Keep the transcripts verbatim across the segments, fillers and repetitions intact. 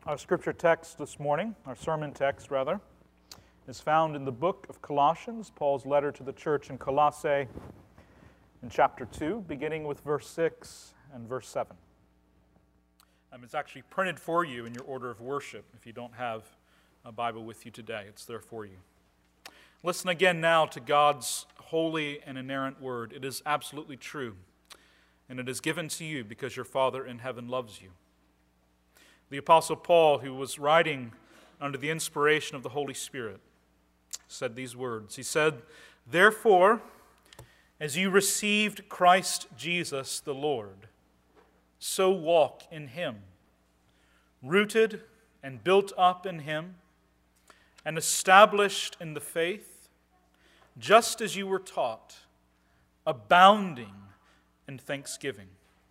Our scripture text this morning, our sermon text rather, is found in the book of Colossians, Paul's letter to the church in Colossae, in chapter two, beginning with verse six and verse seven. Um, it's actually printed for you in your order of worship if you don't have a Bible with you today. It's there for you. Listen again now to God's holy and inerrant word. It is absolutely true, and it is given to you because your Father in heaven loves you. The Apostle Paul, who was writing under the inspiration of the Holy Spirit, said these words. He said, "Therefore, as you received Christ Jesus the Lord, so walk in him, rooted and built up in him, and established in the faith, just as you were taught, abounding in thanksgiving."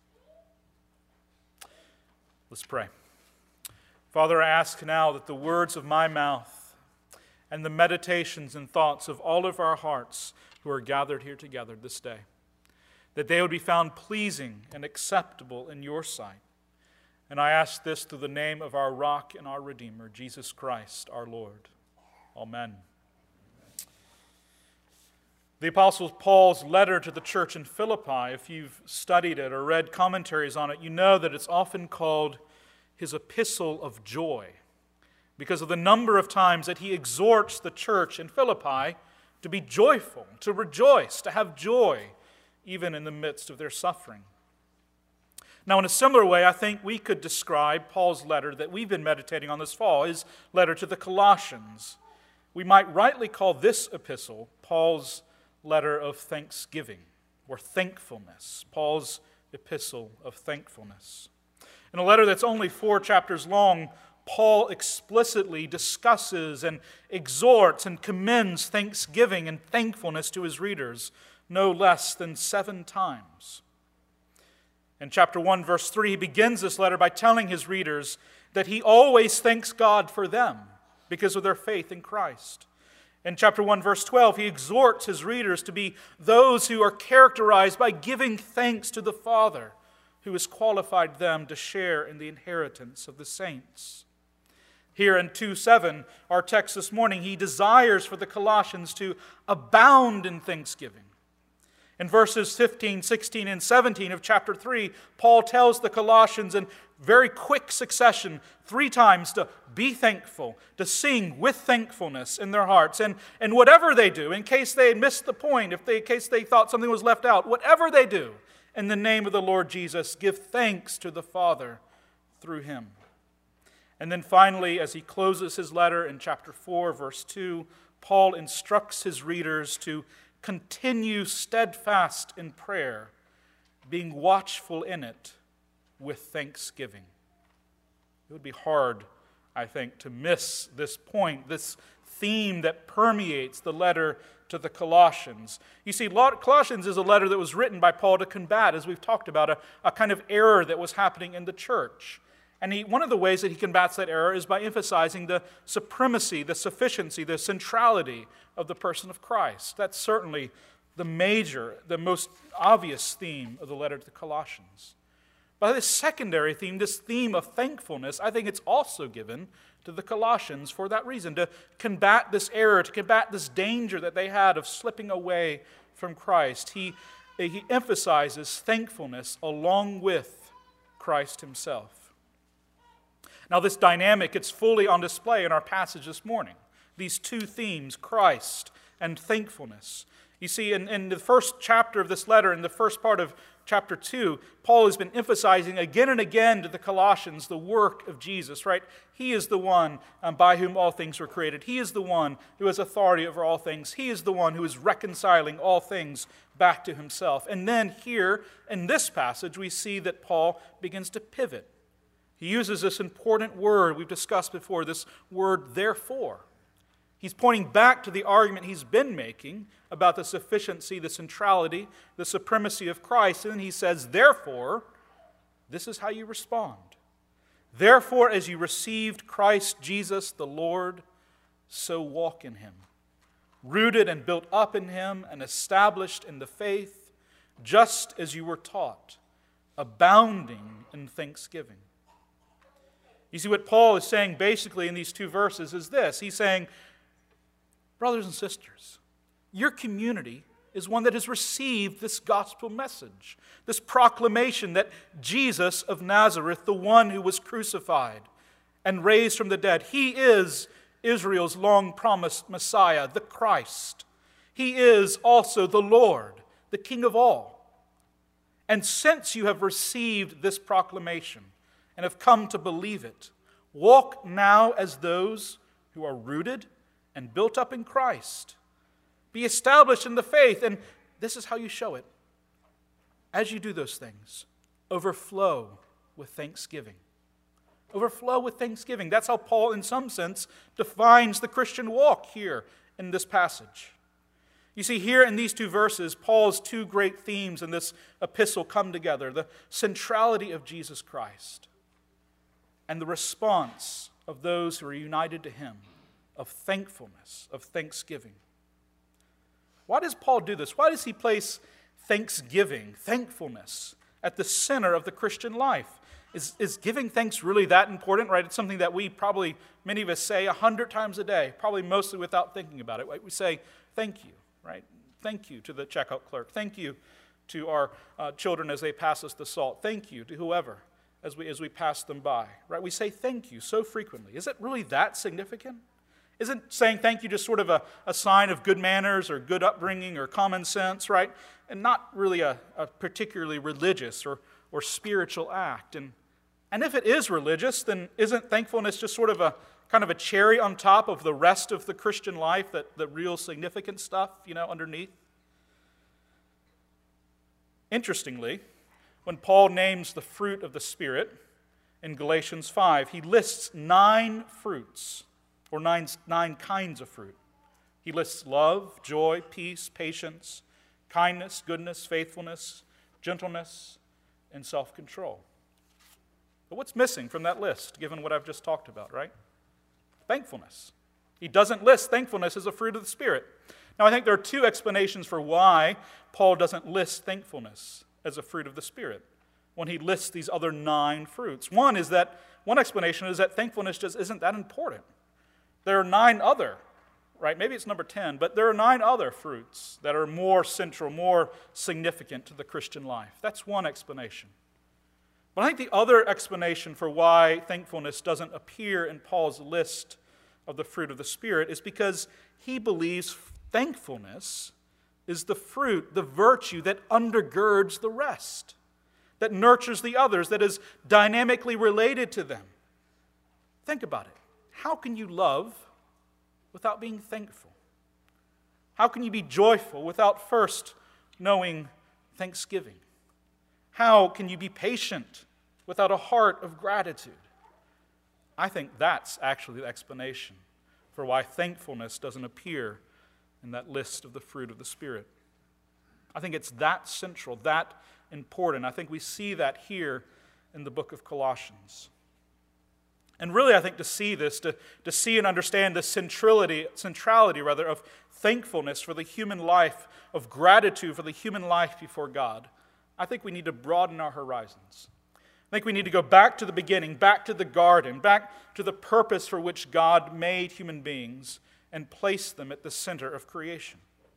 Let's pray. Father, I ask now that the words of my mouth and the meditations and thoughts of all of our hearts who are gathered here together this day, that they would be found pleasing and acceptable in your sight. And I ask this through the name of our rock and our Redeemer, Jesus Christ, our Lord. Amen. The Apostle Paul's letter to the church in Philippi, if you've studied it or read commentaries on it, you know that it's often called his epistle of joy, because of the number of times that he exhorts the church in Philippi to be joyful, to rejoice, to have joy, even in the midst of their suffering. Now, in a similar way, I think we could describe Paul's letter that we've been meditating on this fall, his letter to the Colossians. We might rightly call this epistle Paul's letter of thanksgiving, or thankfulness, Paul's epistle of thankfulness. In a letter that's only four chapters long, Paul explicitly discusses and exhorts and commends thanksgiving and thankfulness to his readers no less than seven times. In chapter one, verse three, he begins this letter by telling his readers that he always thanks God for them because of their faith in Christ. In chapter one, verse twelve, he exhorts his readers to be those who are characterized by giving thanks to the Father, who has qualified them to share in the inheritance of the saints. Here in two seven, our text this morning, he desires for the Colossians to abound in thanksgiving. In verses fifteen, sixteen, and seventeen of chapter three, Paul tells the Colossians in very quick succession, three times, to be thankful, to sing with thankfulness in their hearts. And, and whatever they do, in case they missed the point, if they, in case they thought something was left out, whatever they do, in the name of the Lord Jesus, give thanks to the Father through him. And then finally, as he closes his letter in chapter four, verse two, Paul instructs his readers to continue steadfast in prayer, being watchful in it with thanksgiving. It would be hard, I think, to miss this point, this theme that permeates the letter to the Colossians. You see, Colossians is a letter that was written by Paul to combat, as we've talked about, a, a kind of error that was happening in the church. And he, one of the ways that he combats that error is by emphasizing the supremacy, the sufficiency, the centrality of the person of Christ. That's certainly the major, the most obvious theme of the letter to the Colossians. But this secondary theme, this theme of thankfulness, I think it's also given to the Colossians for that reason, to combat this error, to combat this danger that they had of slipping away from Christ. He, he emphasizes thankfulness along with Christ himself. Now, this dynamic, it's fully on display in our passage this morning. These two themes, Christ and thankfulness. You see, in, in the first chapter of this letter, in the first part of chapter two, Paul has been emphasizing again and again to the Colossians the work of Jesus, right? He is the one um, by whom all things were created. He is the one who has authority over all things. He is the one who is reconciling all things back to himself. And then here, in this passage, we see that Paul begins to pivot. He uses this important word we've discussed before, this word therefore. He's pointing back to the argument he's been making about the sufficiency, the centrality, the supremacy of Christ. And then he says, therefore, this is how you respond. Therefore, as you received Christ Jesus the Lord, so walk in him, rooted and built up in him and established in the faith, just as you were taught, abounding in thanksgiving. You see, what Paul is saying basically in these two verses is this. He's saying, brothers and sisters, your community is one that has received this gospel message, this proclamation that Jesus of Nazareth, the one who was crucified and raised from the dead, he is Israel's long-promised Messiah, the Christ. He is also the Lord, the King of all. And since you have received this proclamation and have come to believe it, walk now as those who are rooted and built up in Christ. Be established in the faith, and this is how you show it. As you do those things, overflow with thanksgiving. Overflow with thanksgiving. That's how Paul, in some sense, defines the Christian walk here in this passage. You see, here in these two verses, Paul's two great themes in this epistle come together: the centrality of Jesus Christ and the response of those who are united to him, of thankfulness, of thanksgiving. Why does Paul do this? Why does he place thanksgiving, thankfulness, at the center of the Christian life? Is, is giving thanks really that important, right? It's something that we probably, many of us say a hundred times a day, probably mostly without thinking about it. Right? We say, thank you, right? Thank you to the checkout clerk. Thank you to our uh, children as they pass us the salt. Thank you to whoever as we, as we pass them by, right? We say thank you so frequently. Is it really that significant? Isn't saying thank you just sort of a, a sign of good manners or good upbringing or common sense, right? And not really a, a particularly religious or, or spiritual act. And, and if it is religious, then isn't thankfulness just sort of a kind of a cherry on top of the rest of the Christian life, that the real significant stuff, you know, underneath? Interestingly, when Paul names the fruit of the Spirit in Galatians five, he lists nine fruits, or nine, nine kinds of fruit. He lists love, joy, peace, patience, kindness, goodness, faithfulness, gentleness, and self-control. But what's missing from that list, given what I've just talked about, right? Thankfulness. He doesn't list thankfulness as a fruit of the Spirit. Now, I think there are two explanations for why Paul doesn't list thankfulness as a fruit of the Spirit when he lists these other nine fruits. One is that, one explanation is that thankfulness just isn't that important. There are nine other, right? Maybe it's number ten, but there are nine other fruits that are more central, more significant to the Christian life. That's one explanation. But I think the other explanation for why thankfulness doesn't appear in Paul's list of the fruit of the Spirit is because he believes thankfulness is the fruit, the virtue that undergirds the rest, that nurtures the others, that is dynamically related to them. Think about it. How can you love without being thankful? How can you be joyful without first knowing thanksgiving? How can you be patient without a heart of gratitude? I think that's actually the explanation for why thankfulness doesn't appear in that list of the fruit of the Spirit. I think it's that central, that important. I think we see that here in the book of Colossians. And really, I think to see this, to, to see and understand the centrality, centrality rather, of thankfulness for the human life, of gratitude for the human life before God, I think we need to broaden our horizons. I think we need to go back to the beginning, back to the garden, back to the purpose for which God made human beings and placed them at the center of creation.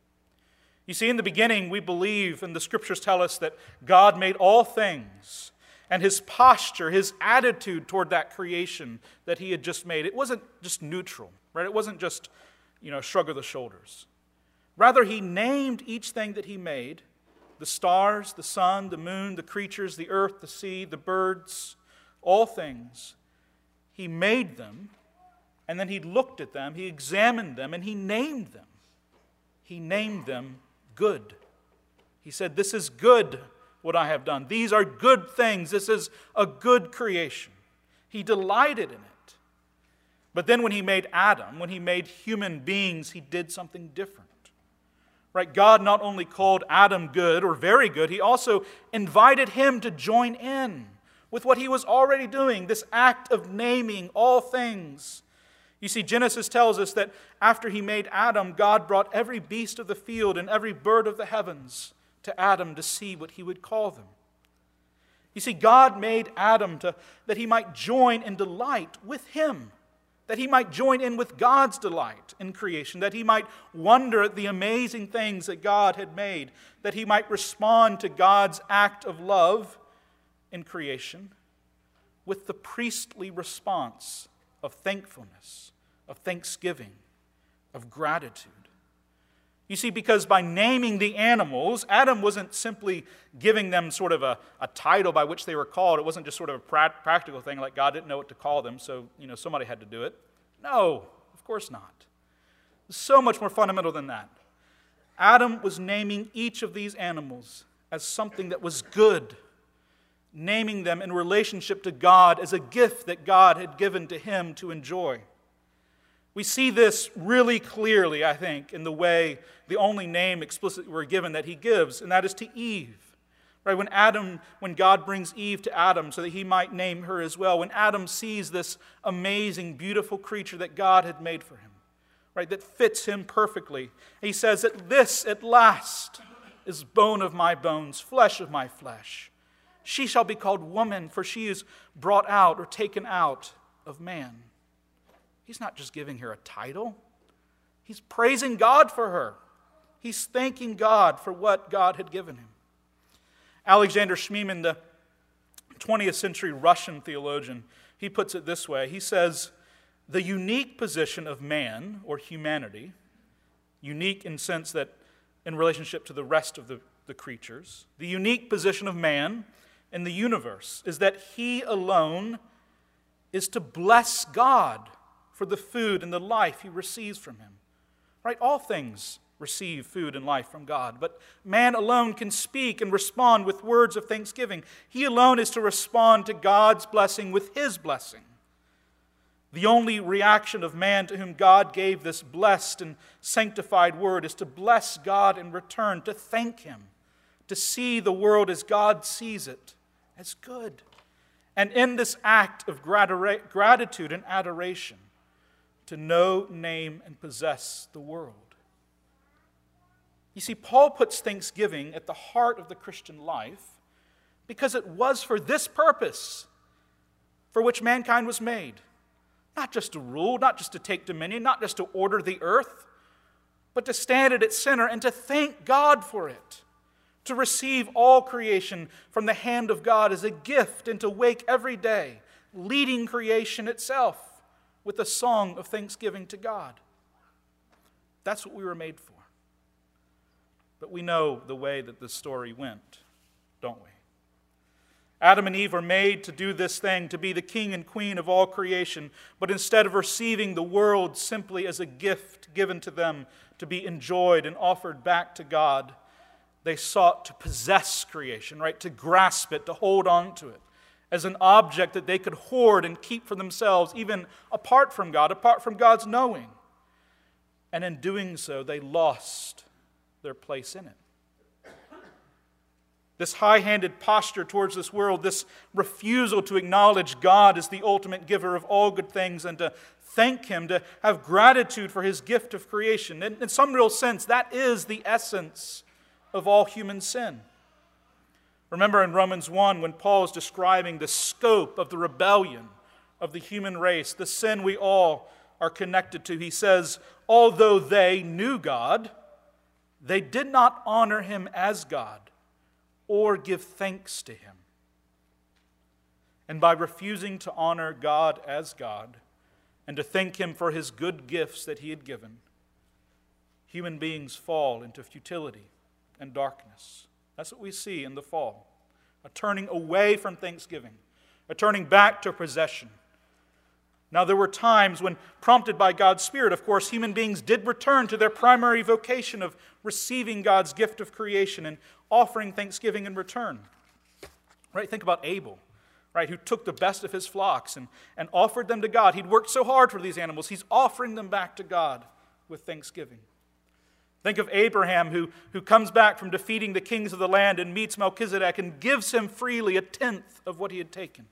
You see, in the beginning, we believe, and the Scriptures tell us, that God made all things. And his posture, his attitude toward that creation that he had just made, it wasn't just neutral, right? It wasn't just, you know, shrug of the shoulders. Rather, he named each thing that he made, the stars, the sun, the moon, the creatures, the earth, the sea, the birds, all things. He made them, and then he looked at them, he examined them, and he named them. He named them good. He said, "This is good, what I have done. These are good things. This is a good creation." He delighted in it. But then when he made Adam, when he made human beings, he did something different. Right? God not only called Adam good or very good, he also invited him to join in with what he was already doing, this act of naming all things. You see, Genesis tells us that after he made Adam, God brought every beast of the field and every bird of the heavens to Adam to see what he would call them. You see, God made Adam to, that he might join in delight with him, that he might join in with God's delight in creation, that he might wonder at the amazing things that God had made, that he might respond to God's act of love in creation with the priestly response of thankfulness, of thanksgiving, of gratitude. You see, because by naming the animals, Adam wasn't simply giving them sort of a, a title by which they were called. It wasn't just sort of a pra- practical thing like God didn't know what to call them, so you know somebody had to do it. No, of course not. It's so much more fundamental than that. Adam was naming each of these animals as something that was good, naming them in relationship to God as a gift that God had given to him to enjoy. We see this really clearly, I think, in the way the only name explicitly we're given that he gives, and that is to Eve. Right? When Adam, when God brings Eve to Adam so that he might name her as well, when Adam sees this amazing, beautiful creature that God had made for him, right, that fits him perfectly, he says that this at last is bone of my bones, flesh of my flesh. She shall be called woman, for she is brought out or taken out of man. He's not just giving her a title. He's praising God for her. He's thanking God for what God had given him. Alexander Schmemann, the twentieth century Russian theologian, he puts it this way. He says, the unique position of man, or humanity, unique in the sense that in relationship to the rest of the, the creatures, the unique position of man in the universe is that he alone is to bless God for the food and the life he receives from him. Right? All things receive food and life from God, but man alone can speak and respond with words of thanksgiving. He alone is to respond to God's blessing with his blessing. The only reaction of man to whom God gave this blessed and sanctified word is to bless God in return, to thank him, to see the world as God sees it, as good. And in this act of gratitude and adoration, to know, name, and possess the world. You see, Paul puts thanksgiving at the heart of the Christian life because it was for this purpose for which mankind was made. Not just to rule, not just to take dominion, not just to order the earth, but to stand at its center and to thank God for it, to receive all creation from the hand of God as a gift and to wake every day, leading creation itself with a song of thanksgiving to God. That's what we were made for. But we know the way that this story went, don't we? Adam and Eve were made to do this thing, to be the king and queen of all creation, but instead of receiving the world simply as a gift given to them to be enjoyed and offered back to God, they sought to possess creation, right? To grasp it, to hold on to it as an object that they could hoard and keep for themselves, even apart from God, apart from God's knowing. And in doing so, they lost their place in it. This high-handed posture towards this world, this refusal to acknowledge God as the ultimate giver of all good things and to thank him, to have gratitude for his gift of creation. In, in some real sense, that is the essence of all human sin. Remember in Romans one, when Paul is describing the scope of the rebellion of the human race, the sin we all are connected to, he says, although they knew God, they did not honor him as God or give thanks to him. And by refusing to honor God as God and to thank him for his good gifts that he had given, human beings fall into futility and darkness. That's what we see in the fall. A turning away from thanksgiving, a turning back to possession. Now, there were times when, prompted by God's Spirit, of course, human beings did return to their primary vocation of receiving God's gift of creation and offering thanksgiving in return. Right? Think about Abel, right, who took the best of his flocks and, and offered them to God. He'd worked so hard for these animals. He's offering them back to God with thanksgiving. Think of Abraham, who, who comes back from defeating the kings of the land and meets Melchizedek and gives him freely a tenth of what he had taken.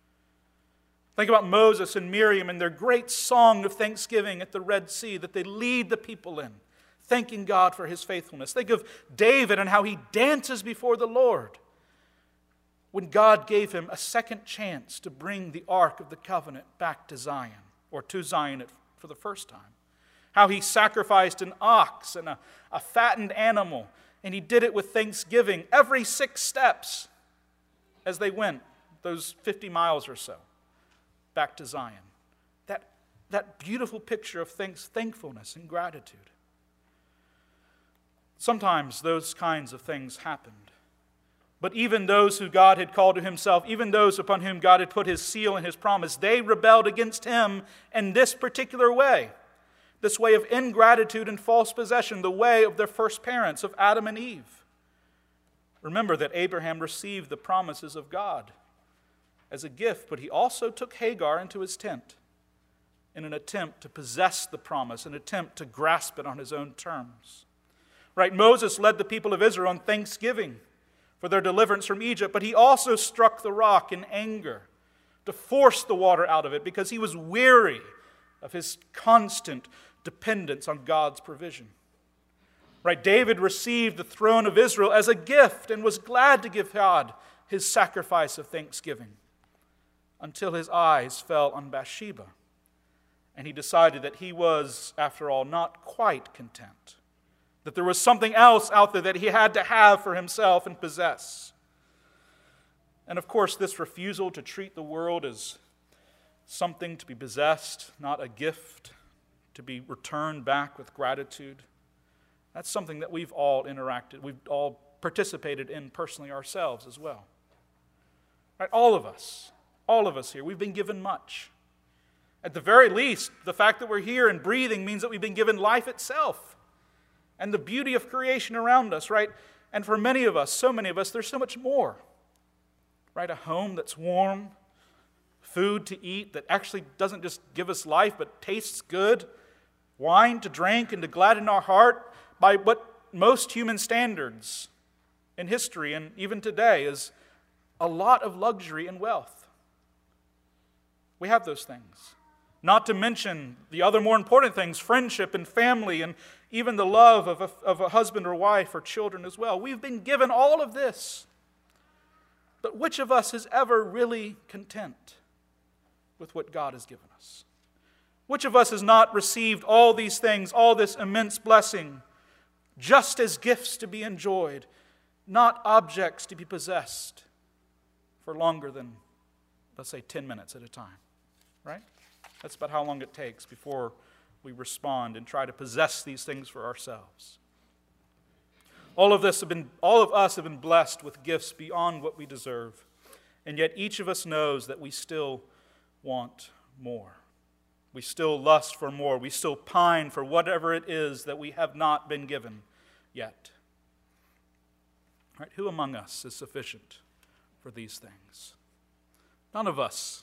Think about Moses and Miriam and their great song of thanksgiving at the Red Sea that they lead the people in, thanking God for his faithfulness. Think of David and how he dances before the Lord when God gave him a second chance to bring the Ark of the Covenant back to Zion, or to Zion for the first time. How he sacrificed an ox and a, a fattened animal, and he did it with thanksgiving every six steps as they went, those fifty miles or so, back to Zion. That, that beautiful picture of thanks, thankfulness and gratitude. Sometimes those kinds of things happened. But even those who God had called to himself, even those upon whom God had put his seal and his promise, they rebelled against him in this particular way. This way of ingratitude and false possession, the way of their first parents, of Adam and Eve. Remember that Abraham received the promises of God as a gift, but he also took Hagar into his tent in an attempt to possess the promise, an attempt to grasp it on his own terms. Right? Moses led the people of Israel on thanksgiving for their deliverance from Egypt, but he also struck the rock in anger to force the water out of it because he was weary of his constant dependence on God's provision. Right? David received the throne of Israel as a gift and was glad to give God his sacrifice of thanksgiving until his eyes fell on Bathsheba, and he decided that he was, after all, not quite content. That there was something else out there that he had to have for himself and possess. And of course, this refusal to treat the world as something to be possessed, not a gift to be returned back with gratitude, that's something that we've all interacted, we've all participated in personally ourselves as well. Right? All of us, all of us here, we've been given much. At the very least, the fact that we're here and breathing means that we've been given life itself. And the beauty of creation around us, right? And for many of us, so many of us, there's so much more. Right? A home that's warm, food to eat that actually doesn't just give us life, but tastes good, wine to drink and to gladden our heart by what most human standards in history and even today is a lot of luxury and wealth. We have those things. Not to mention the other more important things, friendship and family and even the love of a, of a husband or wife or children as well. We've been given all of this. But which of us is ever really content with what God has given us? Which of us has not received all these things, all this immense blessing, just as gifts to be enjoyed, not objects to be possessed for longer than, let's say, ten minutes at a time, right? That's about how long it takes before we respond and try to possess these things for ourselves. All of this have been, all of us have been blessed with gifts beyond what we deserve, and yet each of us knows that we still want more. We still lust for more. We still pine for whatever it is that we have not been given yet. Right? Who among us is sufficient for these things? None of us.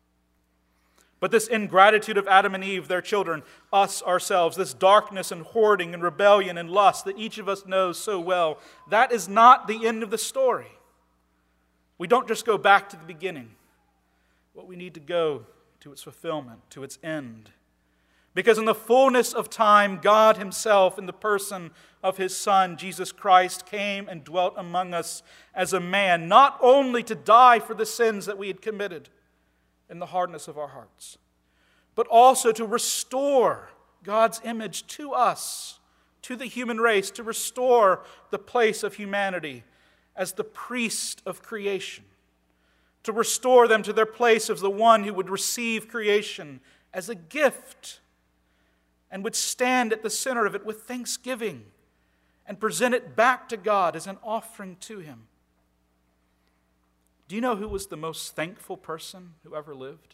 But this ingratitude of Adam and Eve, their children, us ourselves, this darkness and hoarding and rebellion and lust that each of us knows so well, that is not the end of the story. We don't just go back to the beginning. What we need to go to its fulfillment, to its end. Because in the fullness of time, God himself, in the person of his Son, Jesus Christ, came and dwelt among us as a man, not only to die for the sins that we had committed in the hardness of our hearts, but also to restore God's image to us, to the human race, to restore the place of humanity as the priest of creation, to restore them to their place as the one who would receive creation as a gift and would stand at the center of it with thanksgiving and present it back to God as an offering to him. Do you know who was the most thankful person who ever lived?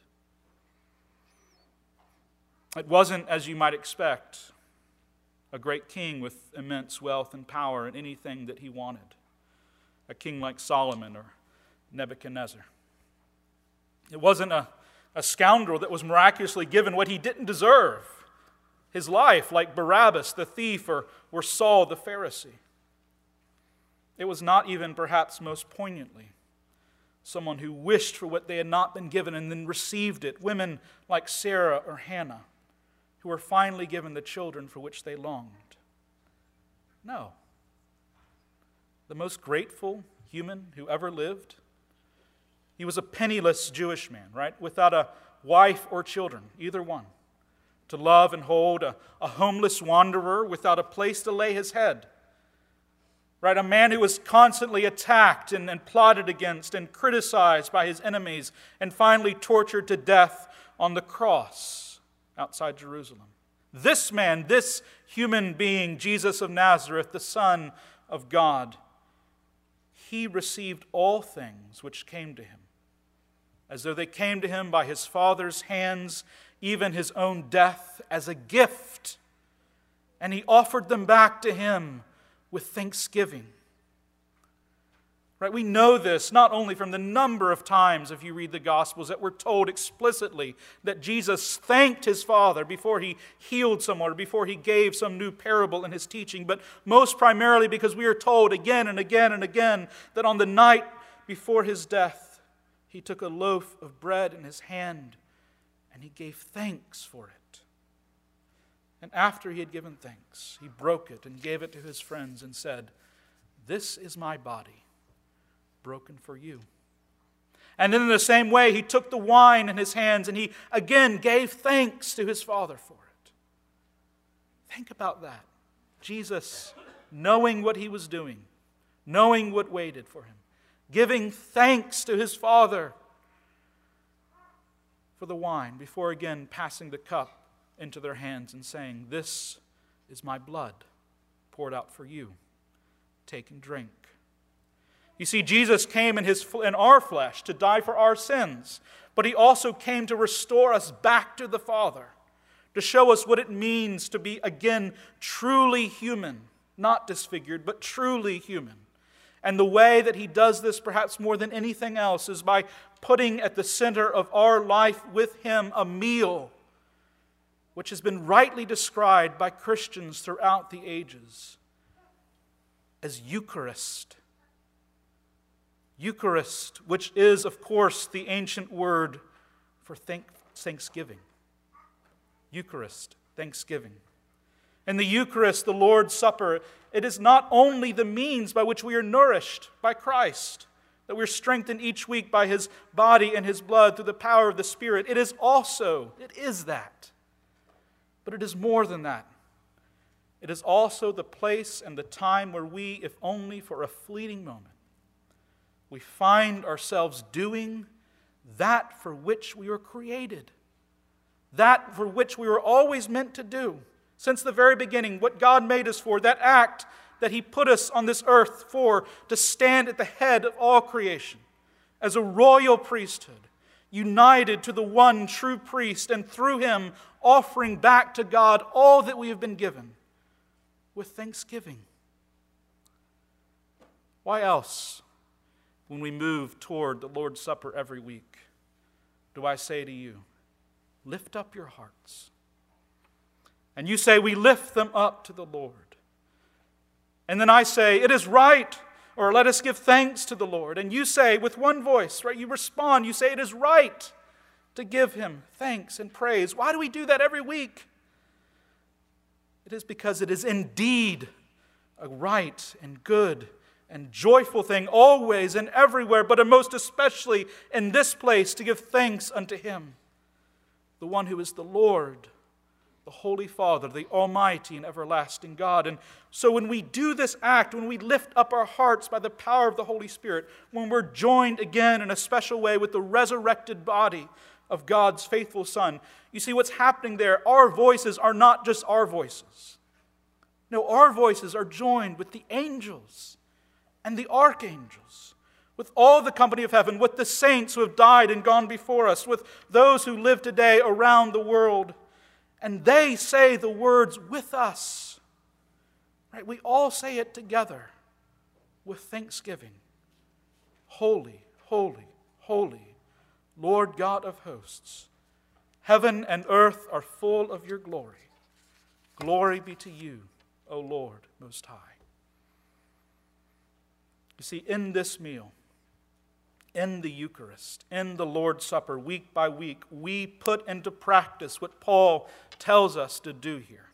It wasn't, as you might expect, a great king with immense wealth and power and anything that he wanted. A king like Solomon or Nebuchadnezzar. It wasn't a, a scoundrel that was miraculously given what he didn't deserve. His life, like Barabbas the thief or, or Saul the Pharisee. It was not even, perhaps most poignantly, someone who wished for what they had not been given and then received it. Women like Sarah or Hannah, who were finally given the children for which they longed. No. The most grateful human who ever lived He was a penniless Jewish man, right? Without a wife or children, either one. To love and hold a, a homeless wanderer without a place to lay his head. Right? A man who was constantly attacked and, and plotted against and criticized by his enemies and finally tortured to death on the cross outside Jerusalem. This man, this human being, Jesus of Nazareth, the Son of God, he received all things which came to him, as though they came to him by his Father's hands, even his own death as a gift. And he offered them back to him with thanksgiving. Right? We know this not only from the number of times, if you read the Gospels, that we're told explicitly that Jesus thanked his Father before he healed someone or before he gave some new parable in his teaching, but most primarily because we are told again and again and again that on the night before his death, he took a loaf of bread in his hand and he gave thanks for it. And after he had given thanks, he broke it and gave it to his friends and said, "This is my body, broken for you." And in the same way, he took the wine in his hands and he again gave thanks to his Father for it. Think about that. Jesus, knowing what he was doing, knowing what waited for him, giving thanks to his Father for the wine before again passing the cup into their hands and saying, "This is my blood poured out for you. Take and drink." You see, Jesus came in, his, in our flesh to die for our sins, but he also came to restore us back to the Father, to show us what it means to be, again, truly human, not disfigured, but truly human. And the way that he does this, perhaps more than anything else, is by putting at the center of our life with him a meal, which has been rightly described by Christians throughout the ages as Eucharist. Eucharist, which is, of course, the ancient word for thank- thanksgiving. Eucharist, thanksgiving. In the Eucharist, the Lord's Supper, it is not only the means by which we are nourished by Christ, that we're strengthened each week by his body and his blood through the power of the Spirit. It is also, it is that. But it is more than that. It is also the place and the time where we, if only for a fleeting moment, we find ourselves doing that for which we were created. That for which we were always meant to do. Since the very beginning, what God made us for, that act that he put us on this earth for, to stand at the head of all creation, as a royal priesthood, united to the one true priest, and through him offering back to God all that we have been given, with thanksgiving. Why else, when we move toward the Lord's Supper every week, do I say to you, lift up your hearts? And you say, we lift them up to the Lord. And then I say, it is right, or let us give thanks to the Lord. And you say, with one voice, right? You respond, you say, it is right to give him thanks and praise. Why do we do that every week? It is because it is indeed a right and good and joyful thing, always and everywhere, but most especially in this place, to give thanks unto him, the one who is the Lord, the Holy Father, the Almighty and everlasting God. And so when we do this act, when we lift up our hearts by the power of the Holy Spirit, when we're joined again in a special way with the resurrected body of God's faithful Son, you see what's happening there. Our voices are not just our voices. No, our voices are joined with the angels and the archangels, with all the company of heaven, with the saints who have died and gone before us, with those who live today around the world. And they say the words with us. Right? We all say it together with thanksgiving. Holy, holy, holy, Lord God of hosts. Heaven and earth are full of your glory. Glory be to you, O Lord Most High. You see, in this meal, in the Eucharist, in the Lord's Supper, week by week, we put into practice what Paul tells us to do here.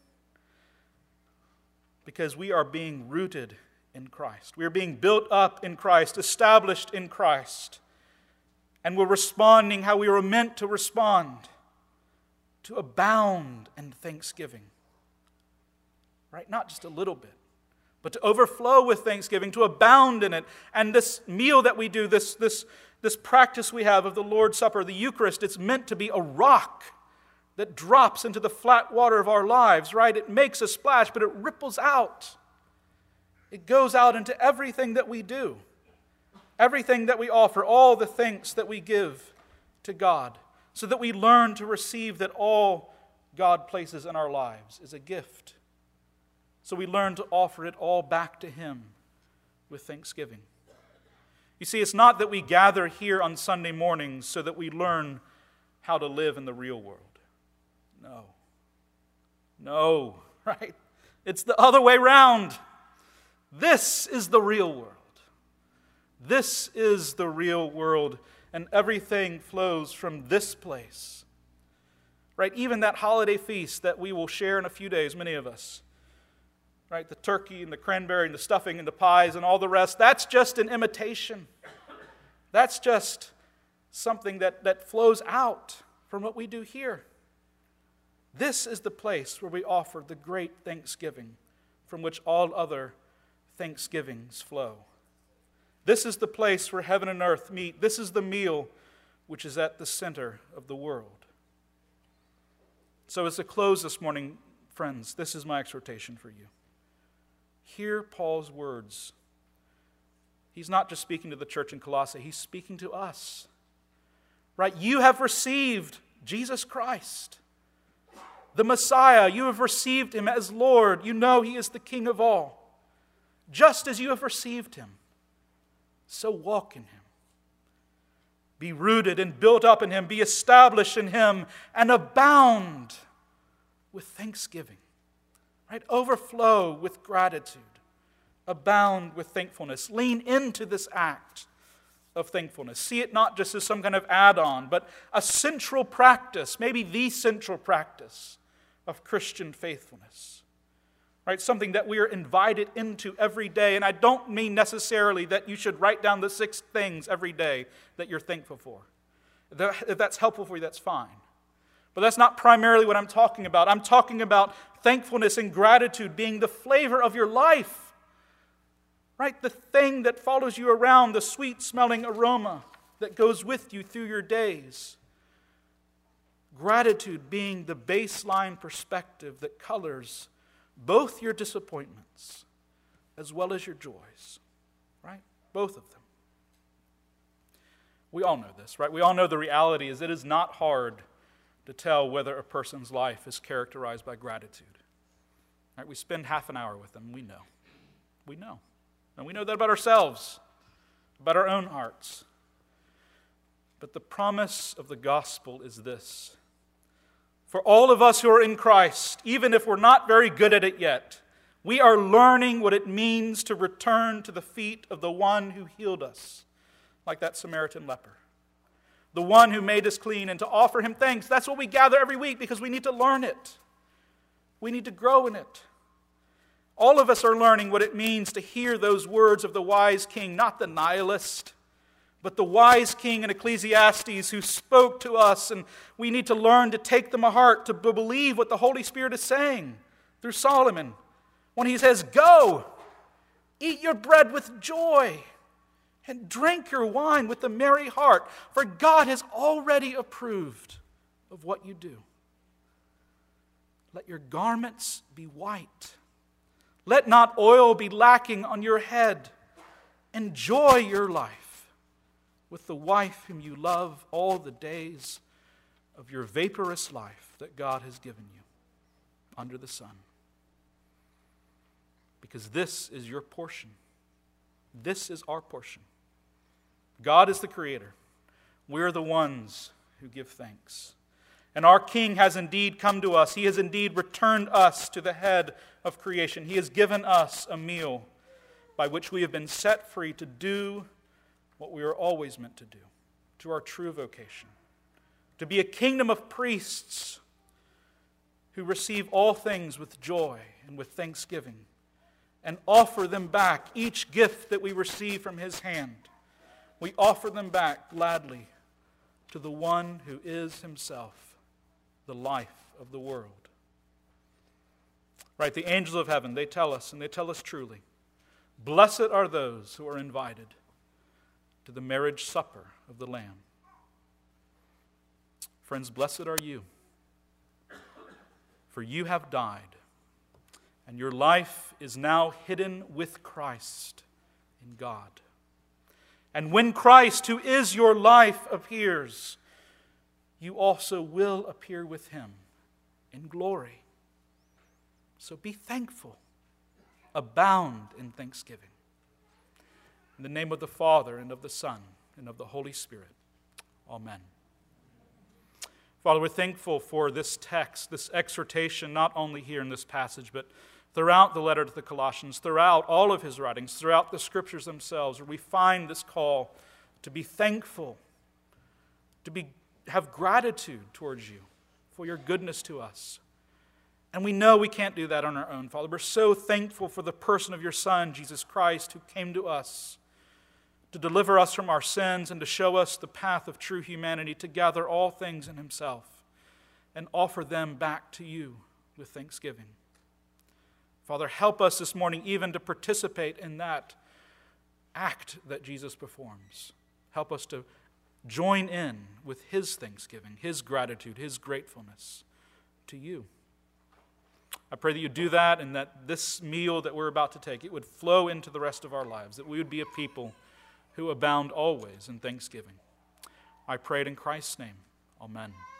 Because we are being rooted in Christ. We are being built up in Christ, established in Christ. And we're responding how we were meant to respond, to abound in thanksgiving. Right? Not just a little bit, but to overflow with thanksgiving, to abound in it. And this meal that we do, this, this, this practice we have of the Lord's Supper, the Eucharist, it's meant to be a rock that drops into the flat water of our lives, right? It makes a splash, but it ripples out. It goes out into everything that we do, everything that we offer, all the thanks that we give to God, so that we learn to receive that all God places in our lives is a gift. So we learn to offer it all back to Him with thanksgiving. You see, it's not that we gather here on Sunday mornings so that we learn how to live in the real world. No. No, right? It's the other way around. This is the real world. This is the real world, and everything flows from this place. Right? Even that holiday feast that we will share in a few days, many of us. Right? The turkey and the cranberry and the stuffing and the pies and all the rest, that's just an imitation. That's just something that, that flows out from what we do here. This is the place where we offer the great thanksgiving from which all other thanksgivings flow. This is the place where heaven and earth meet. This is the meal which is at the center of the world. So as a close this morning, friends, this is my exhortation for you. Hear Paul's words. He's not just speaking to the church in Colossae, he's speaking to us. Right? You have received Jesus Christ, the Messiah. You have received Him as Lord. You know He is the King of all. Just as you have received Him, so walk in Him. Be rooted and built up in Him. Be established in Him and abound with thanksgiving. Right? Overflow with gratitude. Abound with thankfulness. Lean into this act of thankfulness. See it not just as some kind of add-on, but a central practice, maybe the central practice of Christian faithfulness. Right? Something that we are invited into every day. And I don't mean necessarily that you should write down the six things every day that you're thankful for. If that's helpful for you, that's fine. But that's not primarily what I'm talking about. I'm talking about thankfulness and gratitude being the flavor of your life. Right? The thing that follows you around, the sweet-smelling aroma that goes with you through your days. Gratitude being the baseline perspective that colors both your disappointments as well as your joys. Right? Both of them. We all know this, right? We all know the reality is it is not hard to tell whether a person's life is characterized by gratitude. Right? We spend half an hour with them. We know. We know. And we know that about ourselves, about our own hearts. But the promise of the gospel is this. For all of us who are in Christ, even if we're not very good at it yet, we are learning what it means to return to the feet of the one who healed us, like that Samaritan leper. The one who made us clean, and to offer Him thanks. That's what we gather every week because we need to learn it. We need to grow in it. All of us are learning what it means to hear those words of the wise king, not the nihilist, but the wise king in Ecclesiastes who spoke to us, and we need to learn to take them to heart, to believe what the Holy Spirit is saying through Solomon when he says, "Go, eat your bread with joy, and drink your wine with a merry heart, for God has already approved of what you do. Let your garments be white. Let not oil be lacking on your head. Enjoy your life with the wife whom you love all the days of your vaporous life that God has given you under the sun. Because this is your portion. This is our portion. God is the creator. We're the ones who give thanks. And our King has indeed come to us. He has indeed returned us to the head of creation. He has given us a meal by which we have been set free to do what we are always meant to do, to our true vocation, to be a kingdom of priests who receive all things with joy and with thanksgiving and offer them back, each gift that we receive from His hand. We offer them back gladly to the one who is himself the life of the world. Right, the angels of heaven, they tell us, and they tell us truly, blessed are those who are invited to the marriage supper of the Lamb. Friends, blessed are you, for you have died, and your life is now hidden with Christ in God. And when Christ, who is your life, appears, you also will appear with him in glory. So be thankful, abound in thanksgiving. In the name of the Father, and of the Son, and of the Holy Spirit. Amen. Father, we're thankful for this text, this exhortation, not only here in this passage, but throughout the letter to the Colossians, throughout all of his writings, throughout the Scriptures themselves, where we find this call to be thankful, to be have gratitude towards you for your goodness to us. And we know we can't do that on our own, Father. We're so thankful for the person of your Son, Jesus Christ, who came to us to deliver us from our sins and to show us the path of true humanity, to gather all things in himself and offer them back to you with thanksgiving. Father, help us this morning even to participate in that act that Jesus performs. Help us to join in with his thanksgiving, his gratitude, his gratefulness to you. I pray that you do that, and that this meal that we're about to take, it would flow into the rest of our lives, that we would be a people who abound always in thanksgiving. I pray it in Christ's name. Amen.